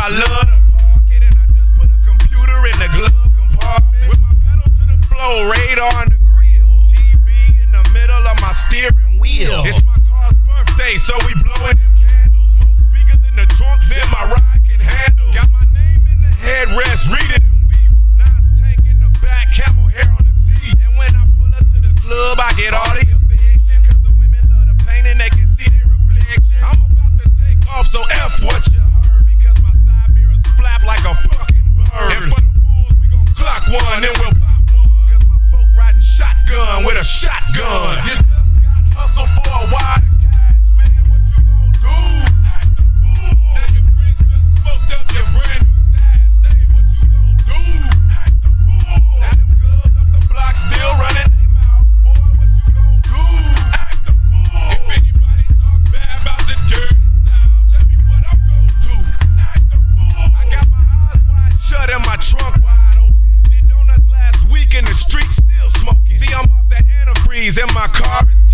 I love to park it, and I just put a computer in the glove compartment with my pedal to the floor, radar in the grill, TV in the middle of my steering wheel. It's my car's birthday, so we blowing them candles. Most speakers in the trunk than my ride can handle. Got my name in the headrest, read it and weep. Nice tank in the back, camel hair on the seat. And when I pull up to the club, I get all the affection, cause the women love the pain and they can see their reflection. I'm about to take off, so F what you heard, because my side mirrors flap like a fucking bird. And for the fools, we gon' clock one, then we'll pop one, cause my folk riding shotgun with a shotgun. You just got hustle for a while to cash, man, what you gon' do? Act the fool. Now your friends just smoked up your brand new stash, say what you gon' do? Act the fool. Now them girls up the block still running their mouth, boy, what you gon' do? Act the fool. If anybody talk bad about the dirty South, tell me what I'm gon' do. Act the fool. I got my eyes wide shut and my trunk wide open. Did donuts last week in the street, still smoking. See, I'm off that antifreeze and my car is